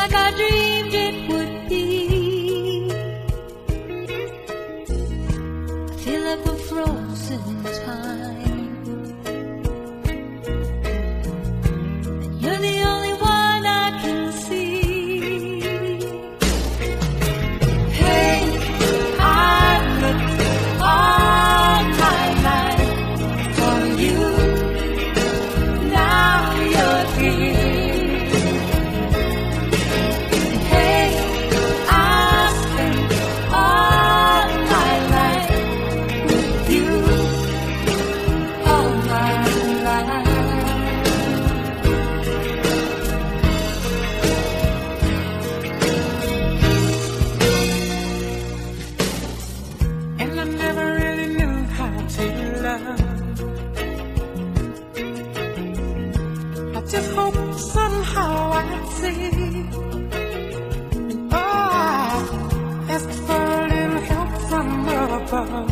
like I dreamed it would be. I feel like we're frozen in time, and you're the only one I can see. Hey, I've looked all my life for you. Now you're here. Just hope somehow I'd see. And oh, I asked for a little help from above.